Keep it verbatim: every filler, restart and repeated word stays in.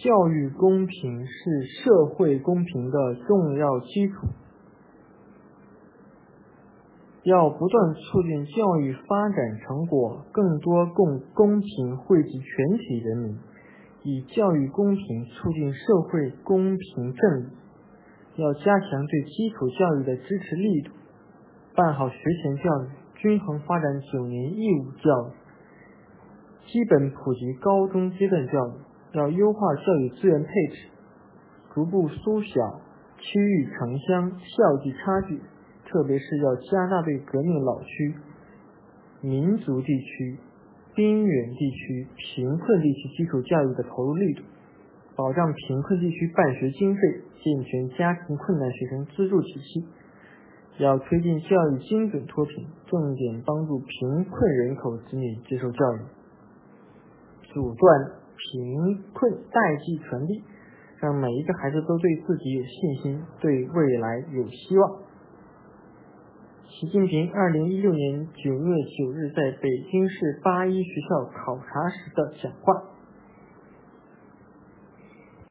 教育公平是社会公平的重要基础，要不断促进教育发展成果更多共公平惠及全体人民，以教育公平促进社会公平正义。要加强对基础教育的支持力度，办好学前教育，均衡发展九年义务教育，基本普及高中阶段教育。要优化教育资源配置，逐步缩小区域城乡校际差距，特别是要加大对革命老区、民族地区、边远地区、贫困地区基础教育的投入力度，保障贫困地区办学经费，健全家庭困难学生资助体系。要推进教育精准脱贫，重点帮助贫困人口子女接受教育，阻断贫困代际传递，让每一个孩子都对自己有信心，对未来有希望。习近平二零一六年九月九日在北京市八一学校考察时的讲话。